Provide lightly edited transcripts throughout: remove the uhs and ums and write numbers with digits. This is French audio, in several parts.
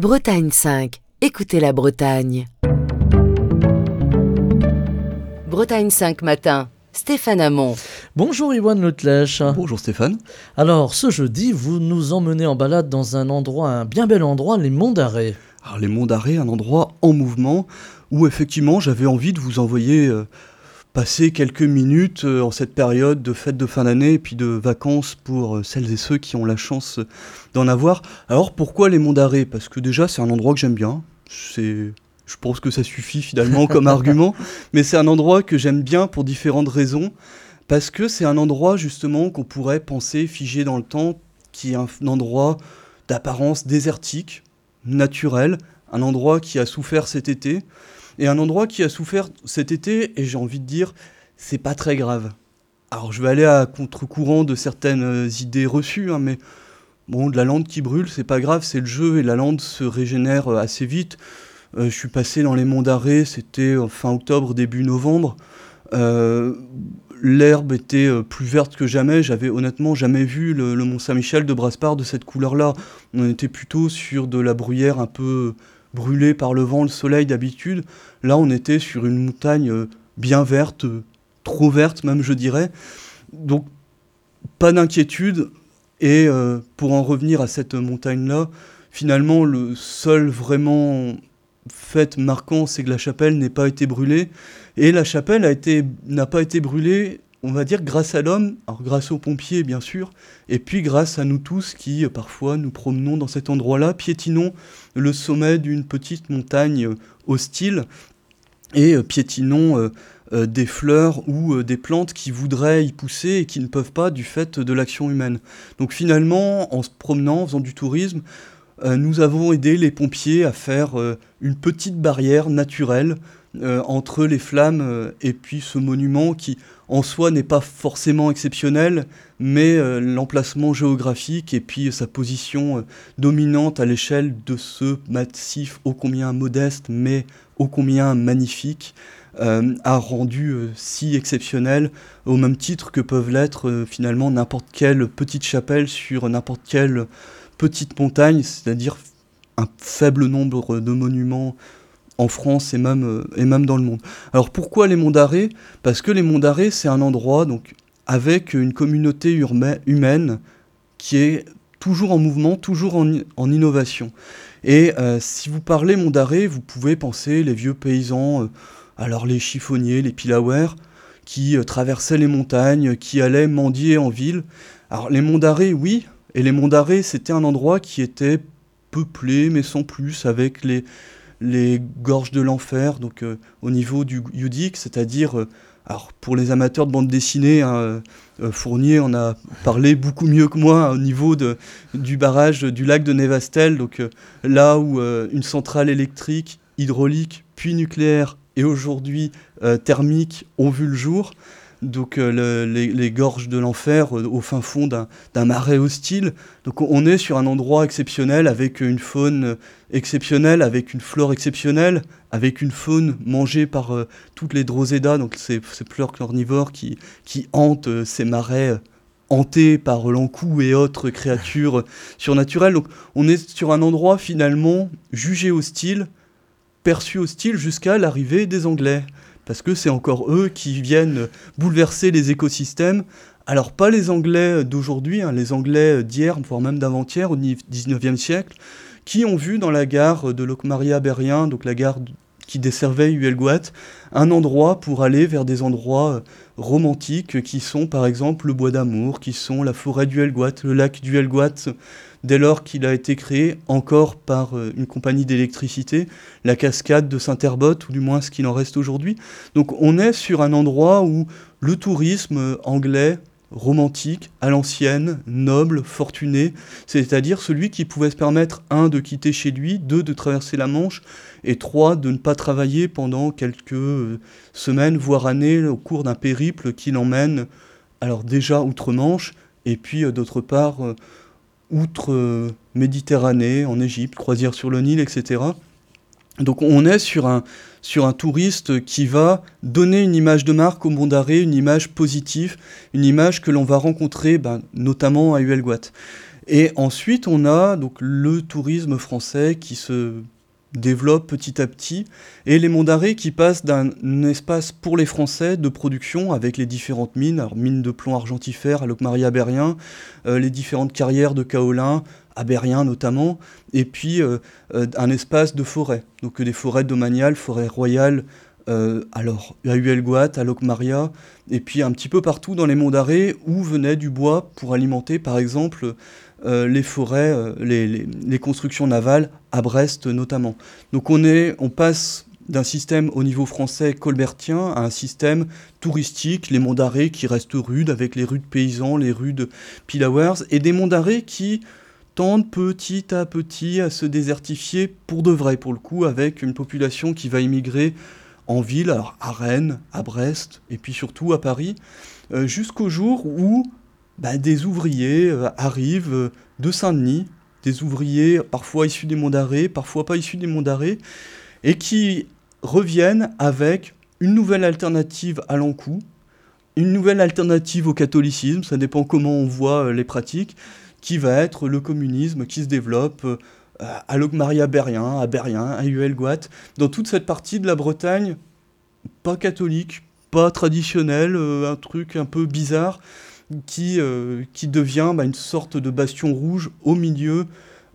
Bretagne 5. Écoutez la Bretagne. Bretagne 5 matin. Stéphane Hamon. Bonjour Iwan Letlèche. Bonjour Stéphane. Alors ce jeudi, vous nous emmenez en balade dans un bien bel endroit, les Monts d'Arrée. Alors les Monts d'Arrée, un endroit en mouvement où effectivement j'avais envie de vous envoyer passer quelques minutes en cette période de fête de fin d'année et puis de vacances pour celles et ceux qui ont la chance d'en avoir. Alors pourquoi les Monts d'Arrée ? Parce que déjà c'est un endroit que j'aime bien. Je pense que ça suffit finalement comme argument, mais c'est un endroit que j'aime bien pour différentes raisons, parce que c'est un endroit justement qu'on pourrait penser figé dans le temps, qui est un endroit d'apparence désertique, naturel, un endroit qui a souffert cet été, et un endroit qui a souffert cet été, et j'ai envie de dire, c'est pas très grave. Alors je vais aller à contre-courant de certaines idées reçues, mais bon, de la lande qui brûle, c'est pas grave, c'est le jeu, et la lande se régénère assez vite. Je suis passé dans les Monts d'Arrée, c'était fin octobre, début novembre. L'herbe était plus verte que jamais. J'avais honnêtement jamais vu le Mont Saint-Michel de Brasparts de cette couleur-là. On était plutôt sur de la bruyère un peu brûlée par le vent, le soleil d'habitude. Là, on était sur une montagne bien verte, trop verte même, je dirais. Donc, pas d'inquiétude. Et pour en revenir à cette montagne-là, finalement, le seul vraiment fait marquant, c'est que la chapelle n'ait pas été brûlée. Et la chapelle n'a pas été brûlée, on va dire, grâce à l'homme, alors grâce aux pompiers bien sûr, et puis grâce à nous tous qui parfois nous promenons dans cet endroit-là, piétinons le sommet d'une petite montagne hostile et piétinons des fleurs ou des plantes qui voudraient y pousser et qui ne peuvent pas du fait de l'action humaine. Donc finalement, en se promenant, en faisant du tourisme, nous avons aidé les pompiers à faire une petite barrière naturelle entre les flammes et puis ce monument qui, en soi, n'est pas forcément exceptionnel, mais l'emplacement géographique et puis sa position dominante à l'échelle de ce massif ô combien modeste, mais ô combien magnifique, a rendu si exceptionnel, au même titre que peuvent l'être finalement n'importe quelle petite chapelle sur n'importe quelle petite montagne, c'est-à-dire un faible nombre de monuments en France et même dans le monde. Alors pourquoi les Monts d'Arrée ? Parce que les Monts d'Arrée, c'est un endroit donc, avec une communauté humaine qui est toujours en mouvement, toujours en innovation. Et si vous parlez Monts d'Arrée, vous pouvez penser les vieux paysans, alors les chiffonniers, les pillawares, qui traversaient les montagnes, qui allaient mendier en ville. Alors les Monts d'Arrée, oui. Et les Monts d'Arrée, c'était un endroit qui était peuplé, mais sans plus, avec les gorges de l'enfer, donc au niveau du Youdik, c'est-à-dire, alors pour les amateurs de bande dessinée, Fournier en a parlé beaucoup mieux que moi au niveau du barrage du lac de Névastel, donc là où une centrale électrique, hydraulique, puis nucléaire, et aujourd'hui thermique, ont vu le jour. Donc les gorges de l'enfer au fin fond d'un marais hostile. Donc on est sur un endroit exceptionnel avec une faune exceptionnelle, avec une flore exceptionnelle, avec une faune mangée par toutes les drosédas, donc ces fleurs carnivores qui hantent ces marais hantés par l'encou et autres créatures surnaturelles. Donc on est sur un endroit finalement jugé hostile, perçu hostile jusqu'à l'arrivée des Anglais. Parce que c'est encore eux qui viennent bouleverser les écosystèmes. Alors pas les Anglais d'aujourd'hui, les Anglais d'hier, voire même d'avant-hier, au 19e siècle, qui ont vu dans la gare de Locmaria-Berrien, donc la gare qui desservait Huelgoat, un endroit pour aller vers des endroits romantiques qui sont par exemple le Bois d'Amour, qui sont la forêt du Huelgoat, le lac du Huelgoat, dès lors qu'il a été créé encore par une compagnie d'électricité, la cascade de Saint-Herbot, ou du moins ce qu'il en reste aujourd'hui. Donc on est sur un endroit où le tourisme anglais, romantique, à l'ancienne, noble, fortuné, c'est-à-dire celui qui pouvait se permettre, 1, de quitter chez lui, 2, de traverser la Manche, et 3, de ne pas travailler pendant quelques semaines, voire années, au cours d'un périple qui l'emmène, alors déjà outre-Manche, et puis d'autre part, outre Méditerranée, en Égypte, croisière sur le Nil, etc. Donc on est sur un touriste qui va donner une image de marque au Monts d'Arrée, une image positive, une image que l'on va rencontrer notamment à Huelgoat. Et ensuite, on a donc le tourisme français qui se développe petit à petit, et les monts d'Arrée qui passent d'un espace pour les Français de production avec les différentes mines, alors mines de plomb argentifère à Locmaria à Berrien, les différentes carrières de kaolin, à Berrien notamment, et puis un espace de forêt, donc des forêts domaniales, forêts royales, alors à Huelgoat, à Locmaria, et puis un petit peu partout dans les monts d'Arrée où venait du bois pour alimenter par exemple les forêts, les constructions navales à Brest notamment. Donc on passe d'un système au niveau français colbertien à un système touristique, les monts d'Arrée qui restent rudes avec les rues de paysans, les rues de Pillawares, et des monts d'Arrée qui tendent petit à petit à se désertifier pour de vrai, pour le coup, avec une population qui va immigrer en ville, alors à Rennes, à Brest, et puis surtout à Paris, jusqu'au jour où des ouvriers arrivent de Saint-Denis, des ouvriers parfois issus des monts d'Arrée, parfois pas issus des monts d'Arrée, et qui reviennent avec une nouvelle alternative à l'Ankou, une nouvelle alternative au catholicisme, ça dépend comment on voit les pratiques, qui va être le communisme qui se développe à Locmaria Berrien, à Huelgoat, dans toute cette partie de la Bretagne, pas catholique, pas traditionnelle, un truc un peu bizarre, qui devient une sorte de bastion rouge au milieu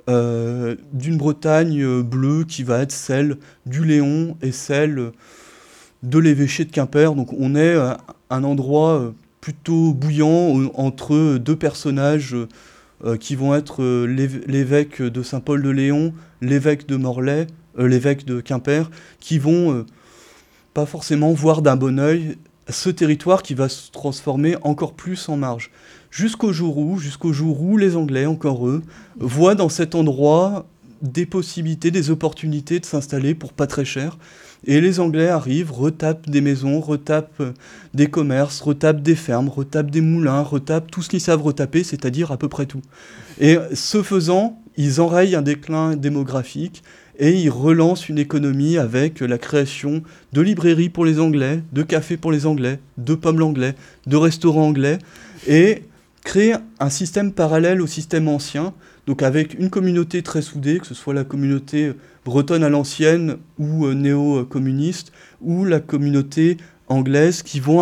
d'une Bretagne bleue qui va être celle du Léon et celle de l'évêché de Quimper. Donc on est un endroit plutôt bouillant entre deux personnages qui vont être l'évêque de Saint-Paul-de-Léon, l'évêque de Morlaix, l'évêque de Quimper, qui vont pas forcément voir d'un bon œil ce territoire qui va se transformer encore plus en marge. Jusqu'au jour où les Anglais, encore eux, voient dans cet endroit des possibilités, des opportunités de s'installer pour pas très cher. Et les Anglais arrivent, retapent des maisons, retapent des commerces, retapent des fermes, retapent des moulins, retapent tout ce qu'ils savent retaper, c'est-à-dire à peu près tout. Et ce faisant, ils enrayent un déclin démographique et ils relancent une économie avec la création de librairies pour les Anglais, de cafés pour les Anglais, de pubs anglais, de restaurants anglais, et créent un système parallèle au système ancien, donc avec une communauté très soudée, que ce soit la communauté bretonne à l'ancienne ou néo-communiste, ou la communauté anglaise, qui vont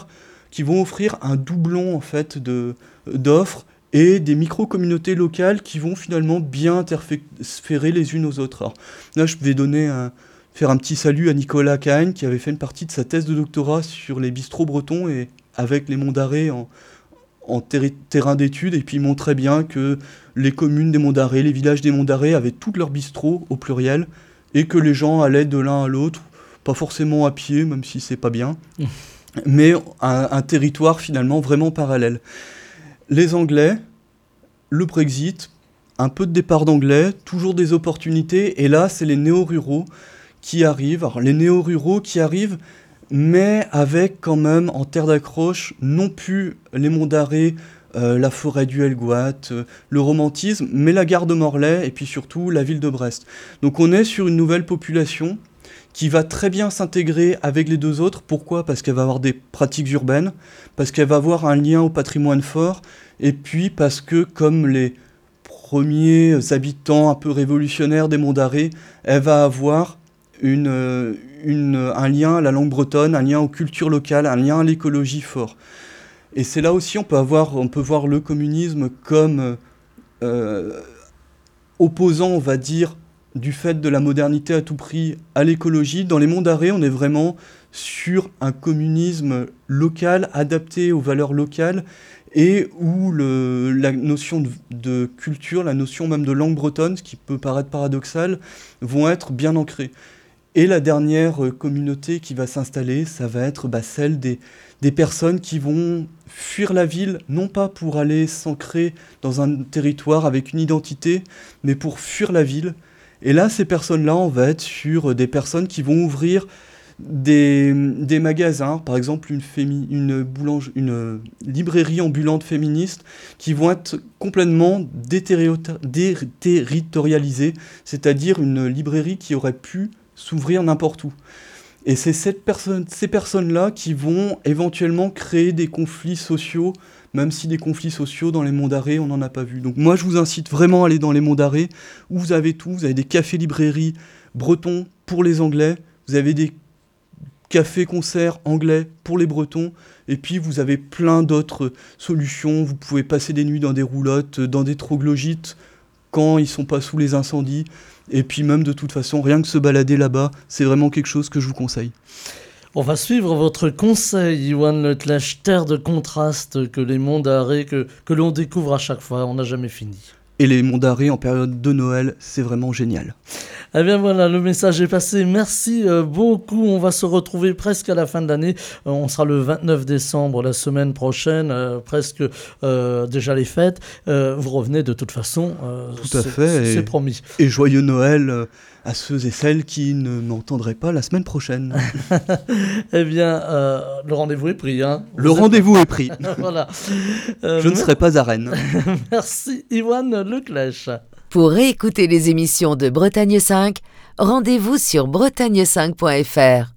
offrir un doublon en fait d'offres, et des micro-communautés locales qui vont finalement bien interférer les unes aux autres. Alors, là, je vais faire un petit salut à Nicolas Kahn, qui avait fait une partie de sa thèse de doctorat sur les bistrots bretons, et avec les monts d'Arrée en terrain d'étude, et puis il montrait bien que les communes des monts d'Arrée, les villages des monts d'Arrée avaient tous leurs bistrots au pluriel, et que les gens allaient de l'un à l'autre, pas forcément à pied, même si c'est pas bien, mais un territoire finalement vraiment parallèle. Les Anglais, le Brexit, un peu de départ d'Anglais, toujours des opportunités, et là c'est les néo-ruraux qui arrivent. Alors les néo-ruraux qui arrivent, mais avec quand même en terre d'accroche non plus les monts d'Arrée, la forêt du Huelgoat, le romantisme, mais la gare de Morlaix et puis surtout la ville de Brest. Donc on est sur une nouvelle population qui va très bien s'intégrer avec les deux autres. Pourquoi ? Parce qu'elle va avoir des pratiques urbaines, parce qu'elle va avoir un lien au patrimoine fort, et puis parce que, comme les premiers habitants un peu révolutionnaires des monts d'Arrée, elle va avoir un lien à la langue bretonne, un lien aux cultures locales, un lien à l'écologie fort. Et c'est là aussi on peut voir le communisme comme opposant, on va dire, du fait de la modernité à tout prix à l'écologie. Dans les monts d'Arrée, on est vraiment sur un communisme local, adapté aux valeurs locales, et où la notion de culture, la notion même de langue bretonne, ce qui peut paraître paradoxal, vont être bien ancrées. Et la dernière communauté qui va s'installer, ça va être celle des personnes qui vont fuir la ville, non pas pour aller s'ancrer dans un territoire avec une identité, mais pour fuir la ville. Et là, ces personnes-là, on va être sur des personnes qui vont ouvrir des magasins, par exemple une librairie ambulante féministe, qui vont être complètement déterritorialisées, c'est-à-dire une librairie qui aurait pu s'ouvrir n'importe où. Et c'est ces personnes-là qui vont éventuellement créer des conflits sociaux, même si des conflits sociaux dans les monts d'arrêt, on n'en a pas vu. Donc moi, je vous incite vraiment à aller dans les monts d'arrêt, où vous avez tout. Vous avez des cafés-librairies bretons pour les Anglais, vous avez des cafés-concerts anglais pour les Bretons, et puis vous avez plein d'autres solutions. Vous pouvez passer des nuits dans des roulottes, dans des troglodytes, quand ils sont pas sous les incendies. Et puis même de toute façon, rien que se balader là-bas, c'est vraiment quelque chose que je vous conseille. On va suivre votre conseil, Iwan Leclèche, terre de contraste, que les monts d'arrêt, que l'on découvre à chaque fois, on n'a jamais fini. Et les monts d'arrêt en période de Noël, c'est vraiment génial. Eh bien voilà, le message est passé. Merci beaucoup. On va se retrouver presque à la fin de l'année. On sera le 29 décembre, la semaine prochaine, presque déjà les fêtes. Vous revenez de toute façon. Tout à fait. C'est promis. Et joyeux Noël à ceux et celles qui ne m'entendraient pas la semaine prochaine. Eh bien, le rendez-vous est pris. Hein. Le rendez-vous est pris. Voilà. Je ne serai pas à Rennes. Merci, Iwan Leclèche. Pour réécouter les émissions de Bretagne 5, rendez-vous sur bretagne5.fr.